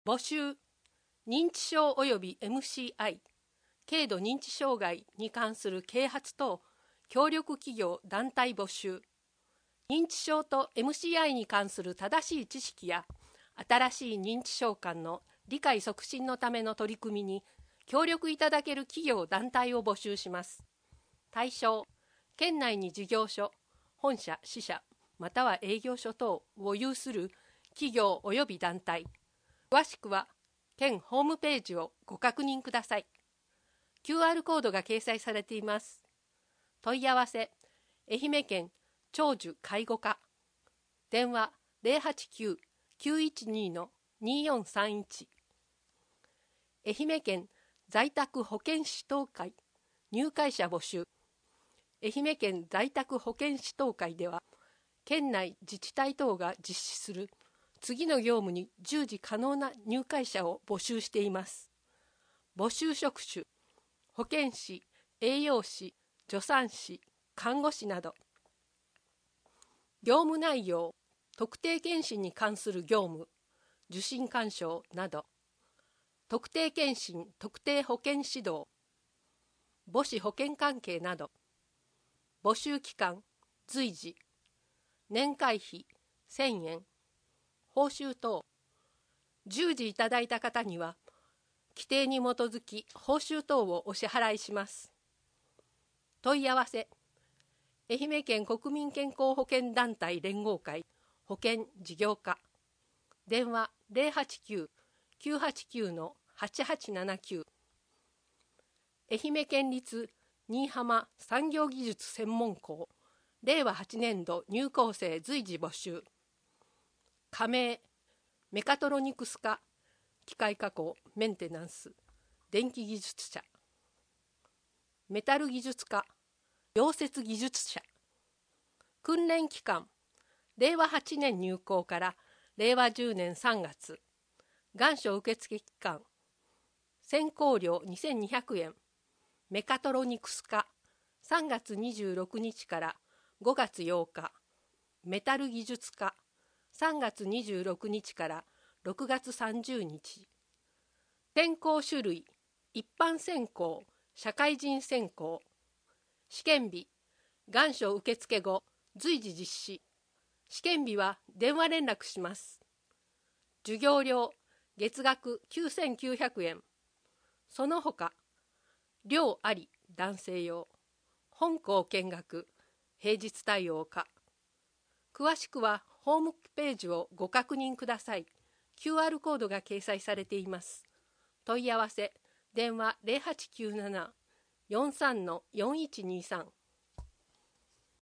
募集、認知症及び MCI、軽度認知障害に関する啓発等、協力企業団体募集。認知症と MCI に関する正しい知識や、新しい認知症間の理解促進のための取り組みに協力いただける企業団体を募集します。対象、県内に事業所、本社、支社、または営業所等を有する企業及び団体。詳しくは、県ホームページをご確認ください。QR コードが掲載されています。問い合わせ、愛媛県長寿介護課。電話089-912-2431。愛媛県在宅保健師等会入会者募集。愛媛県在宅保健師等会では、県内自治体等が実施する次の業務に従事可能な入会者を募集しています。募集職種、保健師、栄養士、助産師、看護師など。業務内容、特定健診に関する業務、受診勧奨など。特定健診、特定保健指導、母子保健関係など。募集期間、随時。年会費、1000円。報酬等。従事いただいた方には、規定に基づき報酬等をお支払いします。問い合わせ、愛媛県国民健康保険団体連合会保険事業課。電話089-989-8879。愛媛県立新居浜産業技術専門校令和8年度入校生随時募集。加盟、メカトロニクス科、機械加工、メンテナンス、電気技術者。メタル技術科、溶接技術者。訓練期間、令和8年入校から令和10年3月。願書受付期間、先行料2200円。メカトロニクス科、3月26日から5月8日。メタル技術科、3月26日から6月30日。専攻種類、一般専攻、社会人専攻。試験日、願書受付後、随時実施。試験日は電話連絡します。授業料、月額9900円。その他、寮あり、男性用。本校見学、平日対応可。詳しくはホームページをご確認ください。QR コードが掲載されています。問い合わせ、電話0897-43-4123。